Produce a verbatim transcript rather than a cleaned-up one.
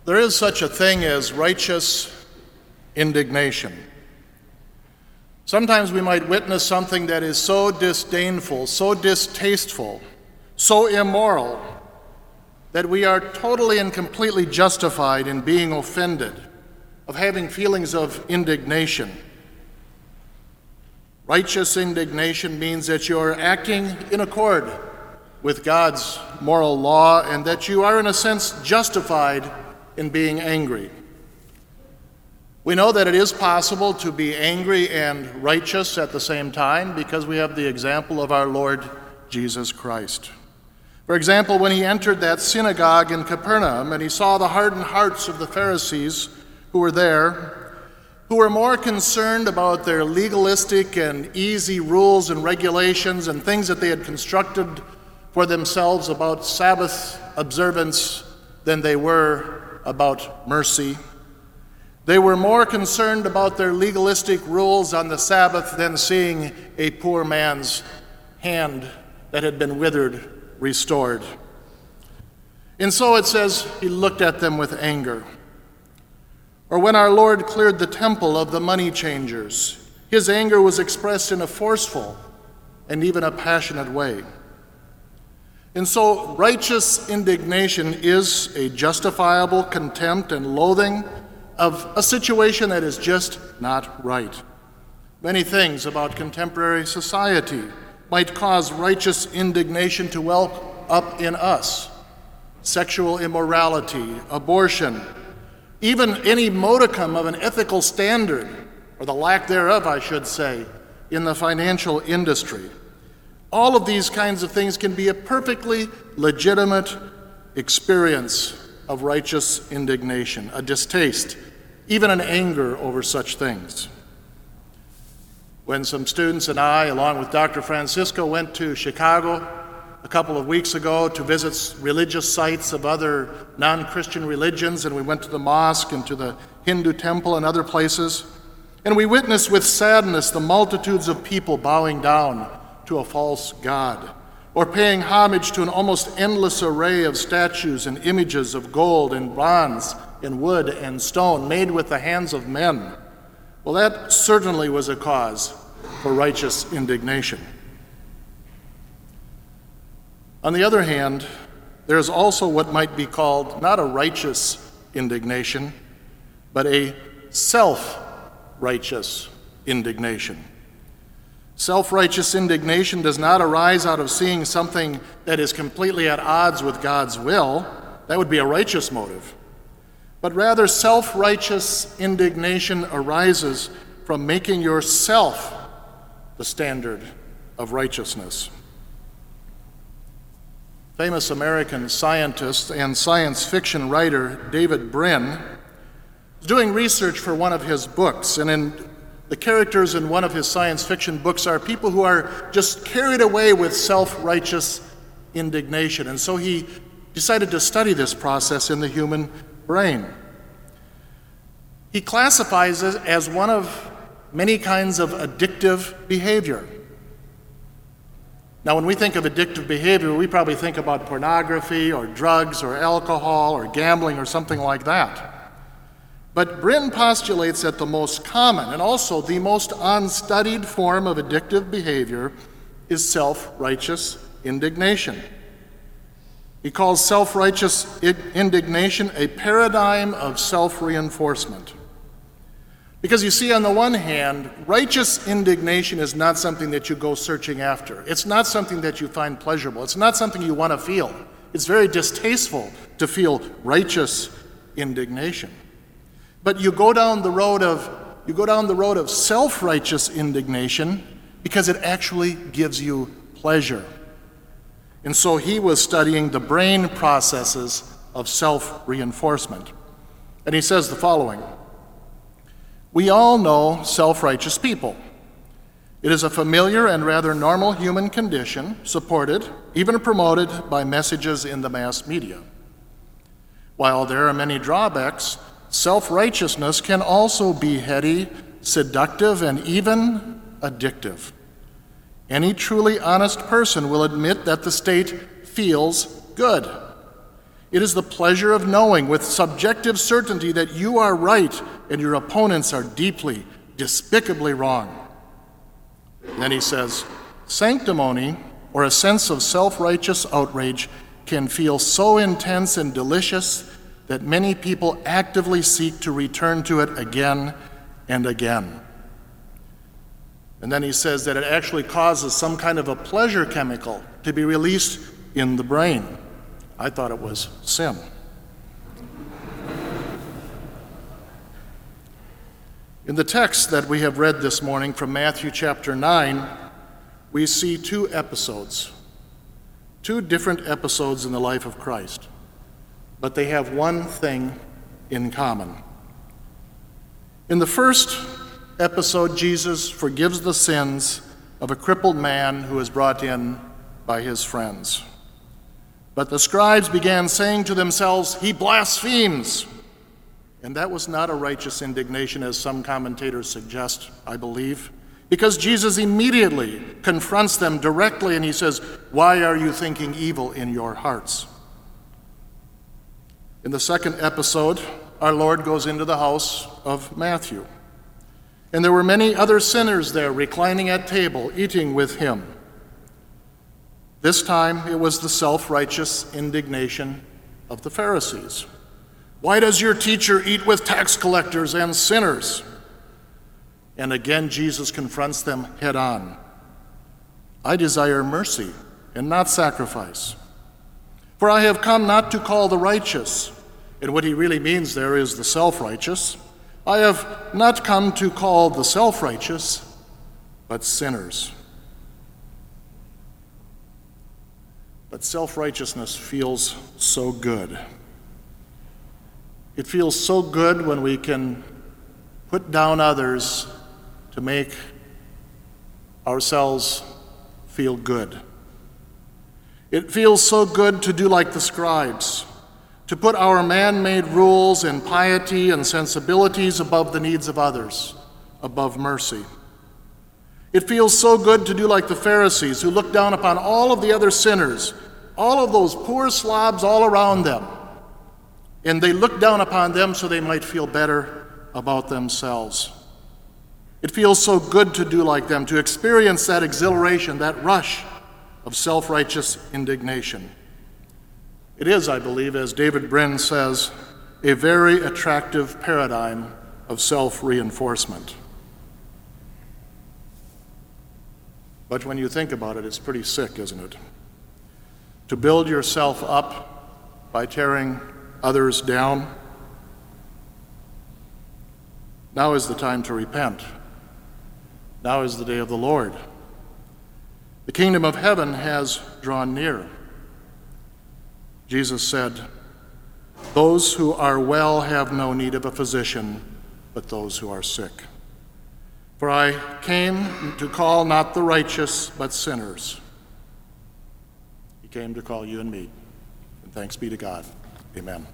There is such a thing as righteous indignation. Sometimes we might witness something that is so disdainful, so distasteful, so immoral, that we are totally and completely justified in being offended, of having feelings of indignation. Righteous indignation means that you are acting in accord with God's moral law and that you are, in a sense, justified in being angry. We know that it is possible to be angry and righteous at the same time because we have the example of our Lord Jesus Christ. For example, when he entered that synagogue in Capernaum and he saw the hardened hearts of the Pharisees who were there, who were more concerned about their legalistic and easy rules and regulations and things that they had constructed for themselves about Sabbath observance than they were about mercy. They were more concerned about their legalistic rules on the Sabbath than seeing a poor man's hand that had been withered restored. And so it says he looked at them with anger. Or when our Lord cleared the temple of the money changers, his anger was expressed in a forceful and even a passionate way. And so righteous indignation is a justifiable contempt and loathing of a situation that is just not right. Many things about contemporary society might cause righteous indignation to well up in us. Sexual immorality, abortion, even any modicum of an ethical standard, or the lack thereof, I should say, in the financial industry. All of these kinds of things can be a perfectly legitimate experience of righteous indignation, a distaste, even an anger over such things. When some students and I, along with Doctor Francisco, went to Chicago a couple of weeks ago to visit religious sites of other non-Christian religions, and we went to the mosque and to the Hindu temple and other places, and we witnessed with sadness the multitudes of people bowing down to a false god, or paying homage to an almost endless array of statues and images of gold and bronze and wood and stone made with the hands of men. Well, that certainly was a cause for righteous indignation. On the other hand, there is also what might be called not a righteous indignation, but a self-righteous indignation. Self-righteous indignation does not arise out of seeing something that is completely at odds with God's will. That would be a righteous motive. But rather, self-righteous indignation arises from making yourself the standard of righteousness. Famous American scientist and science fiction writer David Brin was doing research for one of his books, and in the characters in one of his science fiction books are people who are just carried away with self-righteous indignation. And so he decided to study this process in the human brain. He classifies it as one of many kinds of addictive behavior. Now, when we think of addictive behavior, we probably think about pornography or drugs or alcohol or gambling or something like that. But Brin postulates that the most common and also the most unstudied form of addictive behavior is self-righteous indignation. He calls self-righteous indignation a paradigm of self-reinforcement. Because you see, on the one hand, righteous indignation is not something that you go searching after. It's not something that you find pleasurable. It's not something you want to feel. It's very distasteful to feel righteous indignation. But you go down the road of you go down the road of self-righteous indignation because it actually gives you pleasure. And so he was studying the brain processes of self-reinforcement. And he says the following: we all know self-righteous people. It is a familiar and rather normal human condition, supported, even promoted by messages in the mass media. While there are many drawbacks, self-righteousness can also be heady, seductive, and even addictive. Any truly honest person will admit that the state feels good. It is the pleasure of knowing with subjective certainty that you are right and your opponents are deeply, despicably wrong. And then he says, sanctimony, or a sense of self-righteous outrage, can feel so intense and delicious that many people actively seek to return to it again and again. And then he says that it actually causes some kind of a pleasure chemical to be released in the brain. I thought it was sin. In the text that we have read this morning from Matthew chapter nine, we see two episodes, two different episodes in the life of Christ, but they have one thing in common. In the first episode, Jesus forgives the sins of a crippled man who is brought in by his friends. But the scribes began saying to themselves, "He blasphemes." And that was not a righteous indignation, as some commentators suggest, I believe, because Jesus immediately confronts them directly and he says, "Why are you thinking evil in your hearts?" In the second episode, our Lord goes into the house of Matthew. And there were many other sinners there reclining at table, eating with him. This time it was the self-righteous indignation of the Pharisees. "Why does your teacher eat with tax collectors and sinners?" And again Jesus confronts them head on. "I desire mercy and not sacrifice. For I have come not to call the righteous," and what he really means there is the self-righteous. "I have not come to call the self-righteous, but sinners." But self-righteousness feels so good. It feels so good when we can put down others to make ourselves feel good. It feels so good to do like the scribes, to put our man-made rules and piety and sensibilities above the needs of others, above mercy. It feels so good to do like the Pharisees, who look down upon all of the other sinners, all of those poor slobs all around them, and they look down upon them so they might feel better about themselves. It feels so good to do like them, to experience that exhilaration, that rush of self-righteous indignation. It is, I believe, as David Brin says, a very attractive paradigm of self-reinforcement. But when you think about it, it's pretty sick, isn't it? To build yourself up by tearing others down. Now is the time to repent. Now is the day of the Lord. The kingdom of heaven has drawn near. Jesus said, "Those who are well have no need of a physician, but those who are sick. For I came to call not the righteous, but sinners." He came to call you and me. And thanks be to God. Amen.